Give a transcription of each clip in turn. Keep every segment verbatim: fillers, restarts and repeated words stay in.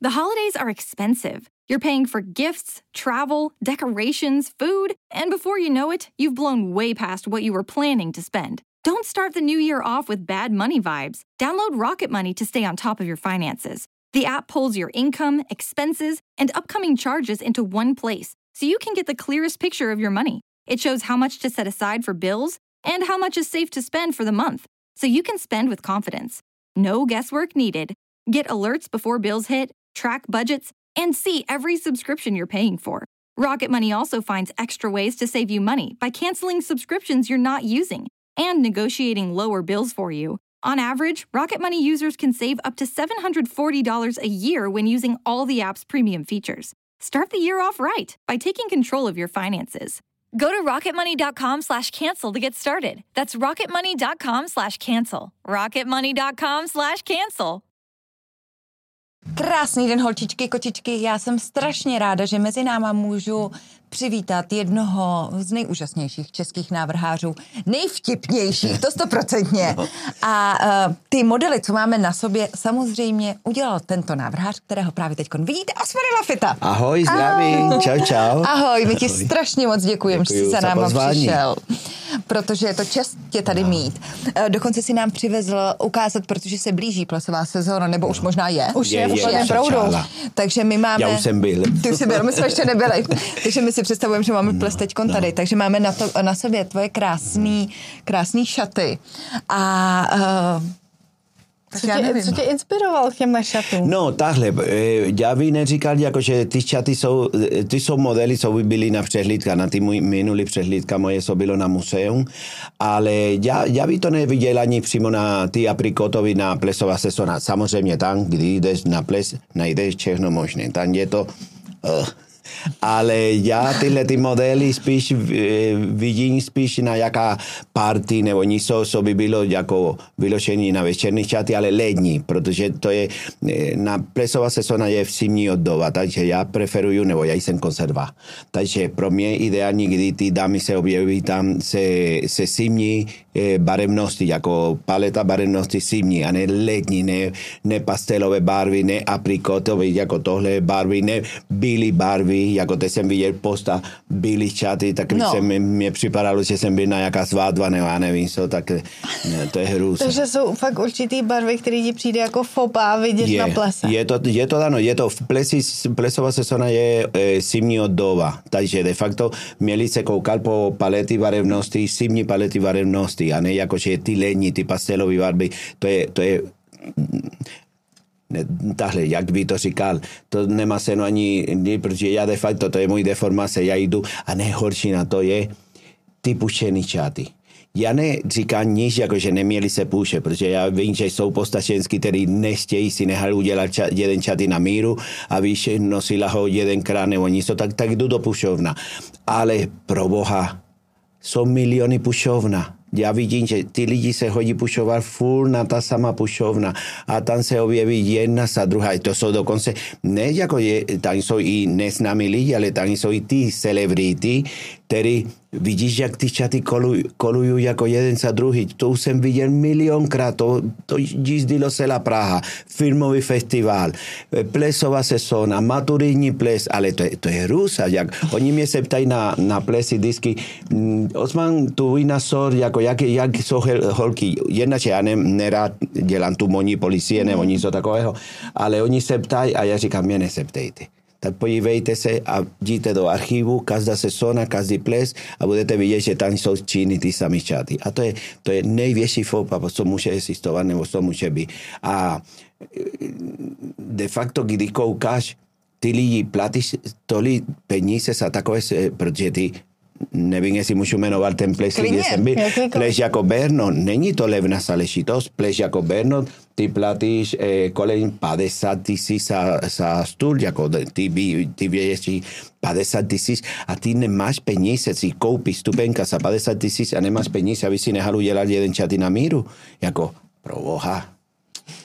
The holidays are expensive. You're paying for gifts, travel, decorations, food, and before you know it, you've blown way past what you were planning to spend. Don't start the new year off with bad money vibes. Download Rocket Money to stay on top of your finances. The app pulls your income, expenses, and upcoming charges into one place, so you can get the clearest picture of your money. It shows how much to set aside for bills and how much is safe to spend for the month, so you can spend with confidence. No guesswork needed. Get alerts before bills hit, track budgets, and see every subscription you're paying for. Rocket Money also finds extra ways to save you money by canceling subscriptions you're not using and negotiating lower bills for you. On average, Rocket Money users can save up to seven hundred forty dollars a year when using all the app's premium features. Start the year off right by taking control of your finances. Go to rocketmoney.com slash cancel to get started. That's rocketmoney.com slash cancel. rocketmoney.com slash cancel. Krásný den, holčičky, kočičky. Já jsem strašně ráda, že mezi náma můžu přivítat jednoho z nejúžasnějších českých návrhářů, nejvtipnějších, to stoprocentně. A uh, ty modely, co máme na sobě, samozřejmě udělal tento návrhář, kterého právě teď vidíte, Osman Lafita. Ahoj, zdravím, čau, čau. Ahoj, my ti strašně moc děkujeme, že jsi se nám přišel, protože je to čest tě tady no. mít. Uh, dokonce si nám přivezl ukázat, protože se blíží plesová sezóna, nebo už možná je. Už je, je, je, je proudou. Takže my máme... Já už jsem byl. Ty jsi byl, my jsme ještě nebyli. Takže my si představujeme, že máme no, ples teďkon no. tady. Takže máme na, to, na sobě tvoje krásný, krásný šaty. A... Uh, Co tě, co tě inspiroval k těmhle šatům? No, takhle, já bych neříkal, jako, že ty šaty jsou, ty jsou modely, co by byly na přehlídka, na ty můj minulý přehlídka moje, co bylo na muzeum, ale já, já bych to neviděl ani přímo na ty aprikotovi na plesová sezóna. Samozřejmě tam, když jdeš na ples, najdeš všechno možné. Tam je to... Uh. Ale já tyhle ty modely spíš vidím spíš na jaká party nebo něco, co by bylo jako vyložený na večerní šaty, ale lední, protože to je, na plesová sezóna je v zimní doba, takže já preferuju, nebo já jsem konzerva. Takže pro mě ideální, kdy ty dámy se objeví tam se, se zimní barevnosti, jako paleta barevnosti zimní, a ne lední, ne, ne pastelové barvy, ne aprikotové, jako tohle barvy, ne bílé barvy, jako teď jsem viděl posta bílý šaty, tak no. se mi, mě připadalo, že jsem byl na jaká svátba, nebo já nevím, co, tak ne, to je hrůz. Takže jsou fakt určitý barvy, které ti přijde jako fopa vidět je, na plese. Je to, je to ano, je to v plesi, plesová sezóna je e, zimní doba, takže de facto měli se koukat po palety barevnosti, zimní palety barevnosti, a ne jako, že ty lední, ty pastelové barvy, to je, to je tahle, jak by to říkal, to nemá cenu ani, protože já de facto, to je můj deformace, já jdu a nejhorší na to je ty pušený šaty. Já neříkám nic, jako že neměli se puše, protože já vím, že jsou postačenský, který nechtějí si nechali udělat ča, jeden šaty na míru a víš, nosila ho jedenkrát nebo něco, tak, tak jdu do pušovna. Ale pro Boha, jsou miliony pušovna. Já vidím, že ty lidi se hodí pušovat furt na ta sama pušovna a tam se objeví jedna za druhá. To jsou dokonce, ne jako je, tam jsou i neznámí lidi, ale tam jsou i ty celebrity, který vidíš, jak ty šaty kolují kolují jako jeden za druhý. To už jsem viděl milionkrát, to, to jízdilo celá Praha, filmový festival, plesová sezóna, maturitní ples, ale to, to je rusa, jak oni mě se ptají na, na plesy disky, Osman, tvůj názor, jako jak, jak jsou holky, jedna, že já ne, nerad dělám tu moní policie nebo něco takového, ale oni se ptají a já říkám, mě neseptejte. Tak podívejte se a jděte do archivu, každá sezóna, každý ples a budete vidět, že tam jsou činy ty samý šaty. A to je, to je největší fopa, co může existovat, nebo co může být. A de facto, když koukáš, ty lidi platíš tolik peníze za takové, protože ty nevím, jestli můžu jmenovat ten ples, kde jsem byl. Ples jako Berno, není to levná záležitost. Ples jako Berno, ty platíš eh, kolem padesát tisíc za, za stůl, jako ty, ty věděš padesát tisíc a ty nemáš peníze, si koupíš stupenka za padesát tisíc a nemáš peníze, aby si nechal udělat jeden šaty na míru. Jako, pro Boha.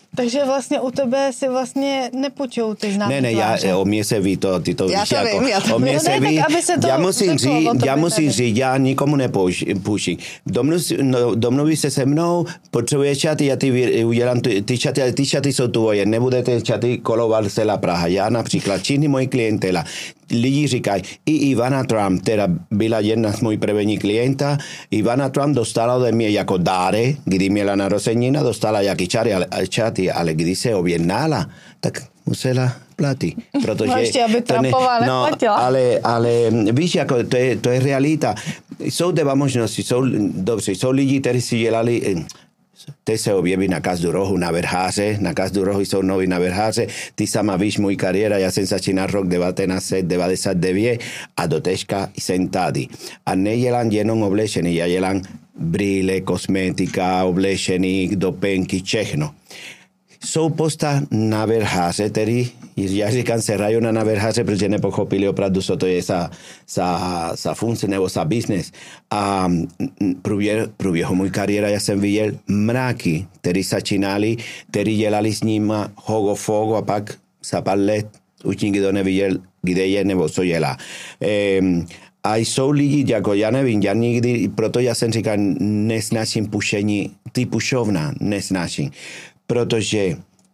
Takže vlastně u tebe si vlastně nepůjčou ty známky Ne, ne, já, o mě se ví to, ty to já víš to jako, vím, já to o mě vím. se Ne, ví, tak aby se to já musím řeklo říct, o tobě já musím tady. říct, já nikomu nepoučím. Domluv, no, domluví se se mnou, potřebuje čaty, já ty udělám ty, ty čaty, ale ty čaty jsou tvoje, nebudete čaty kolovat celá Praha. Já například, všichni moji klientela, lidi říkají, i Ivana Trump, teda byla jedna z mojich první klienta, Ivana Trump dostala ode mě jako dáre, kdy měla narozenina, dostala jaký čaty, ale, čaty, ale když se objednala, tak musela platit. Protože No ještě, aby Trumpová no, neplatila. ale, ale víš, jako to je, to je realita. Jsou dva možnosti, jsou, dobře, jsou lidi, kteří si dělali, ty se objeví na každou rohu navrháře, na každou rohu jsou noví navrháře, ty sama víš, můj kariéra, já jsem začínal rok devatenáct set devadesát devět a do teďka jsem tady. A nedělám jenom oblečení, já dělám brýle, kosmetika, oblečení, dopenky, všechno. Jsou posta navrháře, který, já říkám, se hrají na navrháře, protože nepochopili opravdu, co to je za, za, za funkce nebo za biznes. A průběhu můj kariéra, já jsem viděl mraky, který začínali, který dělali s nima hogo fogo a pak za pár let už nikdo neviděl, kde je nebo co dělá. Ehm, a jsou lidi, jako já nevím, já nikdy, proto já jsem říkal, nesnáším pušení, ty pušovna, nesnáším. Protože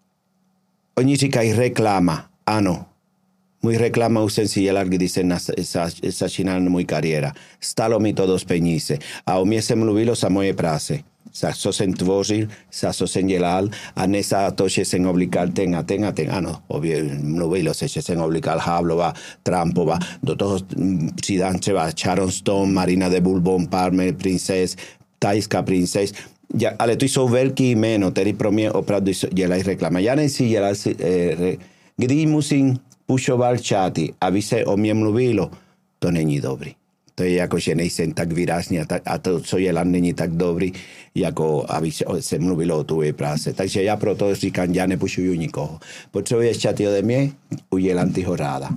oni říkají reklama. Ano, můj reklama už jsem si dělal, když jsem začínal můj kariéra. Stalo mi to dost peníze. A o mě se mluvilo za moje práce. Za co jsem tvořil, za co jsem dělal, a ne za to, že jsem obligal ten a ten a ten. Ano, obě, mluvilo se, že jsem obligal Havlova, Trumpova. Do toho přidám třeba Sharon Stone, Marina de Bourbon, Parme, Princess, tajská princess. Ja, ale to jsou velký jméno, který pro mě opravdu dělají reklama. Já nejsi dělal, eh, když musím pušovat čáty, aby se o mě mluvilo, to není dobrý. To je jako, že nejsem tak výrazný a, tak, a to, co dělám, není tak dobrý, jako aby se, se mluvilo o tvoje práce. Takže já proto říkám, já nepušuju nikoho. Potřebuješ čáty ode mě, udělám ty ho ráda.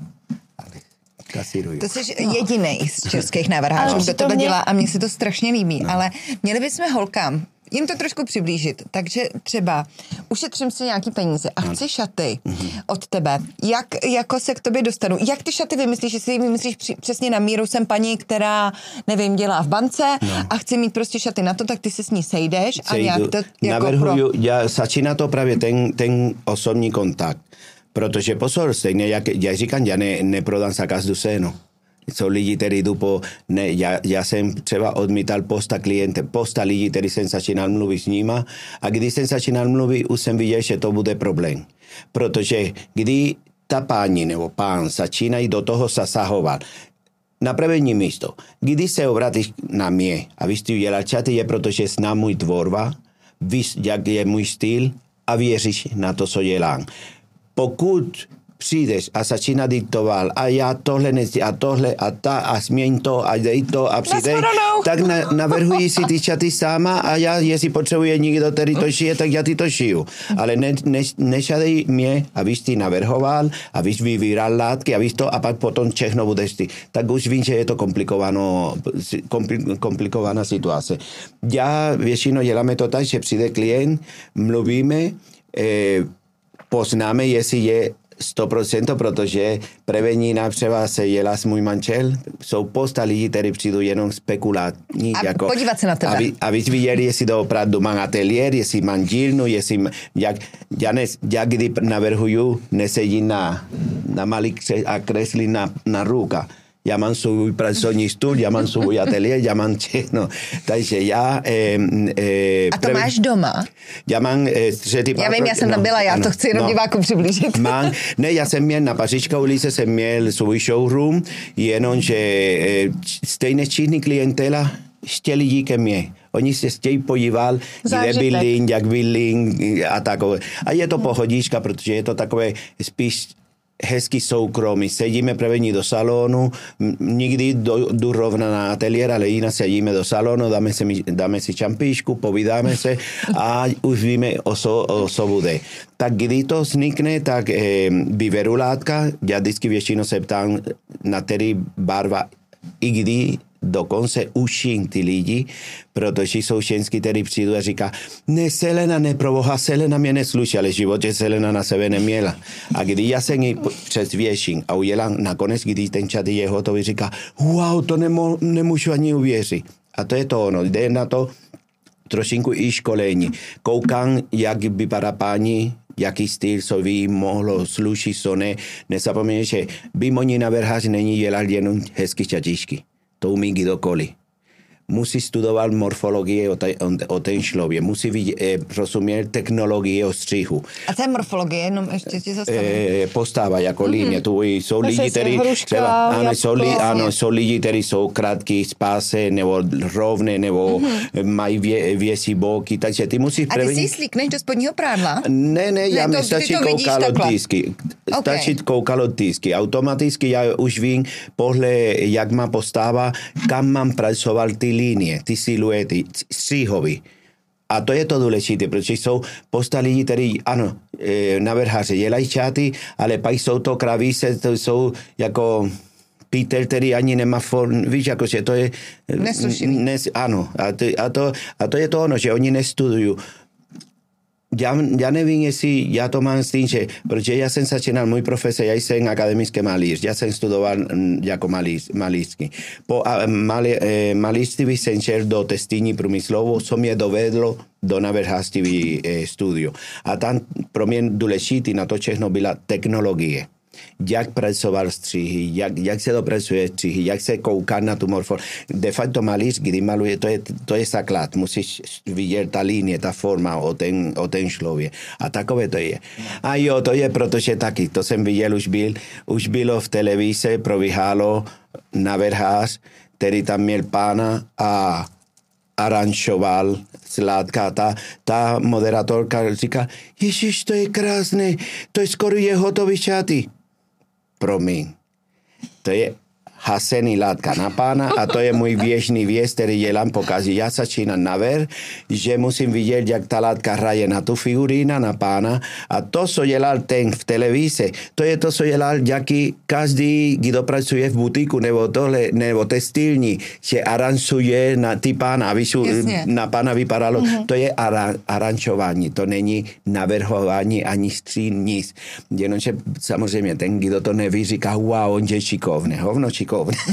Kasíruju. To jsi jedinej z českých navrhářů, kdo tohle mě... dělá a mně se to strašně líbí, no. Ale měli bychom holkám jim to trošku přiblížit. Takže třeba ušetřím si nějaký peníze a chci šaty mm-hmm. od tebe. Jak jako se k tobě dostanu? Jak ty šaty vymyslíš? Jestli jim vymyslíš při, přesně na míru? Jsem paní, která, nevím, dělá v bance no. a chci mít prostě šaty na to, tak ty se s ní sejdeš Sejdu. a nějak to jako Navrhuju, pro... já začíná to právě ten, ten osobní kontakt. Protože pozor, stejně jak já říkám, já ne, neprodám za každou cenu. Jsou lidi, kteří jdu po... Ne, já, já jsem třeba odmítal posta kliente, posta lidí, kteří jsem začínal mluvit s nima a když jsem začínal mluvit, už jsem viděl, že to bude problém. Protože když ta paní nebo pán začínají do toho zasahovat, na první místo, když se obrátíš na mě a vy jste udělal čaty, je protože znám můj tvorba, víš, jak je můj styl a věříš na to, co dělám. Pokud přijdeš a začíná diktovat a já tohle nechci a tohle a ta a směň to a dej to a přidej, tak na, navrhuji si ty čaty sama a já, jestli potřebuje někdo, který to šije, tak já ty to šiju. Ale ne, ne, nešadej mě, abys ty navrhoval, abys vybíral látky, abys to a pak potom všechno budeš ty. Tak už vím, že je to komplikováno, komplikovaná situace. Já většinou děláme to tak, že přijde klient, mluvíme, eh, poznáme, jestli je sto procent, protože prevenina třeba se jela s můj manžel, jsou posta lidí, kteří přijdou jenom spekulátní. A jako, podívat se na tebe. Aby, abyste viděli, jestli to opravdu mám ateliér, jestli mám dílnu, jestli jak, já, ne, já kdy navrhuju, nesedím na, na malý kře, a kreslí na, na ruka. Já mám svůj pracovní stůl, já mám svůj ateliér, já mám všechno. Takže já... Eh, eh, a to previ... máš doma? Já mám... Eh, třetí já vím, já jsem no, tam byla, já ano, to chci jenom no, divákům přiblížit. Mám, ne, já jsem měl na Pařížské ulici, jsem měl svůj showroom, jenomže eh, stejně všichni klientela chtěli jít ke mně. Oni se chtějí podívat, kde bydlím, jak bydlím a takové. A je to pohodička, protože je to takové spíš hezký soukromí. Sedíme první do salonu, nikdy jdu rovna na ateliér, ale jinak sedíme do salonu, dáme si, dáme si čampíšku, povídáme se a už víme, o co, o co bude. Tak když to vznikne, tak eh, vyberu látka, já vždycky většinou se ptám, na který barva, i kdy dokonce učím ty lidi, protože jsou ženský, který přijdu a říká, ne, Selena, ne, pro Boha, Selena mě nesluší, ale v životě Selena na sebe neměla. A když já jsem ji přesvědčím a udělám nakonec, když ten čat je hotový, říká, wow, to nemo, nemůžu ani uvěřit. A to je to ono, jde na to trošinku i školení. Koukám, jak vypadá paní, jaký styl co ví, mohlo slušit, co ne. Nezapomeň, že bimoni navrhář není dělat jenom hezky čatičky. To umí kdokoliv. Musí studovat morfologii o, te, o ten člověk, musí vidět, eh, rozumět technologie o střihu. A to je morfologie, jenom ještě ti zastavím. Eh, postava jako mm-hmm. linie, tu jsou to lidi, kteří třeba, ano, jsou, li, ano, jsou lidi, kteří jsou krátký, spáse, nebo rovné, nebo mm-hmm. mají vě, věcí boky, takže ty musíš A ty si ji slíkneš do spodního prádla? Ne, ne, já ne, mi stačí koukalo disky. Stačí okay. koukalo disky. Automaticky já už vím, podle jak má postava, kam mám pracoval ty linie, ty siluety, střihový. A to je to důležité, protože jsou posta lidí, kteří, ano, e, navrháře dělají čáty, ale pak jsou to kravíce, to jsou jako Peter, který ani nemá form, víš, jakože to je... Nes, ano, a to, a, to, a to je to ono, že oni nestudují. Já, já nevím, jestli já to mám s tím, že, protože já jsem začínal, můj profesor, já jsem akademický malíř, já jsem studoval jako malíř, malířský. Po malí, eh, malířství jsem šel do textilní průmyslovu, co mě dovedlo do navrhářství eh, studiu. A tam pro mě důležitý na to všechno byla technologie. Jak pracoval střihy, jak, jak se dopracuje střihy, jak se kouká na tu morfologii. De facto malíř, kdy maluje, to je, to je základ. Musíš vidět ta linie, ta forma o ten, o ten člověk. A takové to je. A jo, to je, protože taky, to jsem viděl, už, byl, už bylo v televizi, probíhalo navrhář, který tam měl pána a aranžoval sládka. Ta, ta moderátorka říká, ježiš, to je krásné, to je skoro je hotový šaty. Promiň. To je hasený látka na pána a to je můj běžný věc, který dělám pokazí. Já začínám naver, že musím vidět, jak ta látka hraje na tu figurína, na pána a to, co dělal ten v televizi, to je to, co dělal jaký každý, kdo pracuje v butiku nebo tohle, nebo textilní, že aranžuje na ty pána, aby na pána vypadalo. Mm-hmm. To je ara, aranžování, to není navrhování ani střín, nic. Jenomže samozřejmě ten, kdo to neví, říká, wow, on je šikovný, hovno šikovný.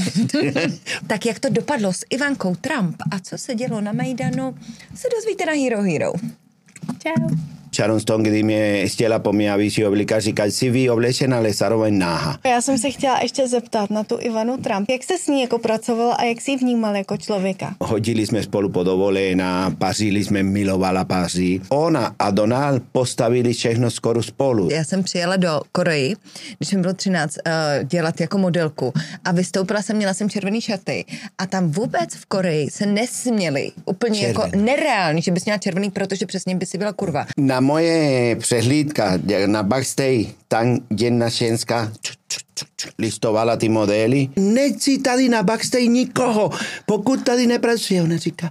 Tak jak to dopadlo s Ivankou Trump a co se dělo na Majdanu, se dozvíte na Hero Hero. Čau. Sharon Stone, kdy mě chtěla po mě, aby si oblíkal, říkal, si vy oblečena, ale zároveň náha. Já jsem se chtěla ještě zeptat na tu Ivanu Trump. Jak jste s ní jako pracovala a jak jsi ji vnímal jako člověka? Hodili jsme spolu po dovolená, pařili jsme, milovala paří. Ona a Donald postavili všechno skoro spolu. Já jsem přijela do Koreji, když mi bylo třináct, uh, dělat jako modelku a vystoupila jsem, měla jsem červený šaty a tam vůbec v Koreji se nesměli. Úplně červený. Jako nereálně, že bys měla červený, protože přesně by si byla kurva. Na moje přehlídka na backstage, tam jedna ženská listovala ty modely. Nechci tady na backstage nikoho, pokud tady nepracuje. Ona říká,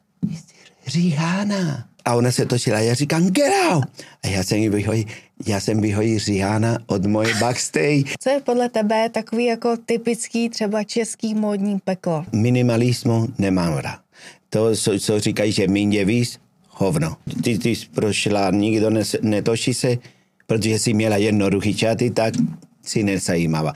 Rihanna. A ona se točila a já říkám, get out. A já jsem vyhodil, já jsem vyhodil Rihanna od moje backstage. Co je podle tebe takový jako typický třeba český módní peklo? Minimalismu nemám rád. To, co, co říkají, že méně víc, hovno. Ty, ty prošla, nikdo netočí se, protože si měla jednoduchý čaty, tak si nezajímavá.